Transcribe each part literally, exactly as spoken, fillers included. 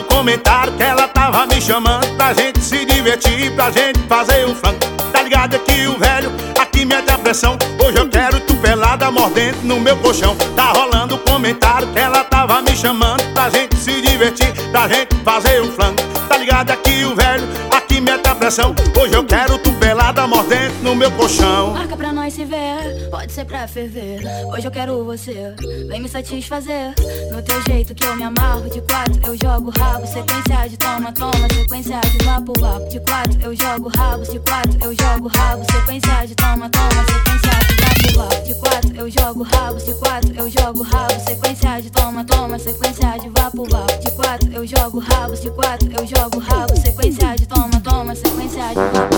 comentário que ela tava me chamando pra gente se divertir, pra gente fazer um flanco. Tá ligado aqui o velho, aqui mete a pressão. Hoje eu quero tu pelada mordendo no meu colchão. Tá rolando comentário que ela tava me chamando pra gente se divertir, pra gente fazer um flanco. Tá ligado aqui o velho, aqui mete a pressão. Hoje eu quero tu pelada mordendo no meu colchão. Marca pra nós se ver, pode ser pra ferver. Hoje eu quero você, vem me satisfazer. No teu jeito que eu me amarro. De quatro eu jogo rabo, sequência de toma, toma, sequência de vapo, vapo. De quatro eu jogo rabo, de quatro eu jogo rabo, sequência de toma, toma, sequência de vapo, vapo. De quatro eu jogo rabo, de quatro eu jogo rabo, sequência de toma, toma, sequência de vapo, vapo. De quatro eu jogo rabo, de quatro eu jogo rabo, sequência de toma, toma, sequência de vapo.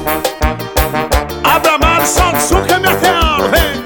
Abra mar, sol do sul que é minha real, vem!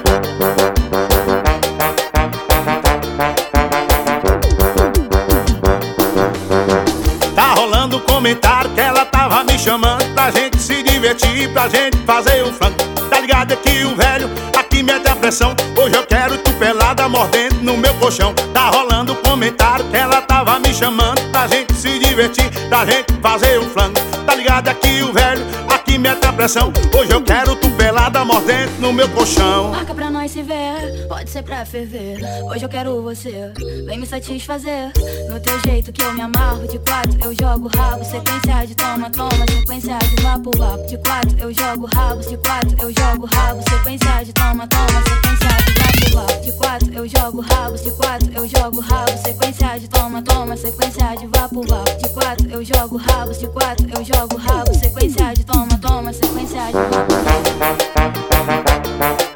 Tá rolando comentário que ela tava me chamando pra gente se divertir, pra gente fazer um flanco. Tá ligado aqui o velho, aqui mete a pressão. Hoje eu quero tu pelada mordendo no meu colchão. Tá rolando comentário que ela tava me chamando pra gente se divertir, pra gente fazer um flanco. Tá ligado aqui o velho, aqui mete a pressão. Hoje eu quero tu pelada mordendo no meu colchão. Marca pra nós se ver, pode ser pra ferver. Hoje eu quero você, vem me satisfazer. No teu jeito que eu me amarro. De quatro eu jogo rabo, sequência de toma, toma, sequência de vapo, vapo. De quatro eu jogo rabo, de quatro eu jogo rabo, sequência de toma, toma, sequência de vapo, vapo. De quatro eu jogo rabo, de quatro eu jogo rabo, sequência de toma, toma, sequência de vapo, vapo. De quatro eu jogo rabo, de quatro eu jogo rabo, sequência de toma, toma, sequência de vapo.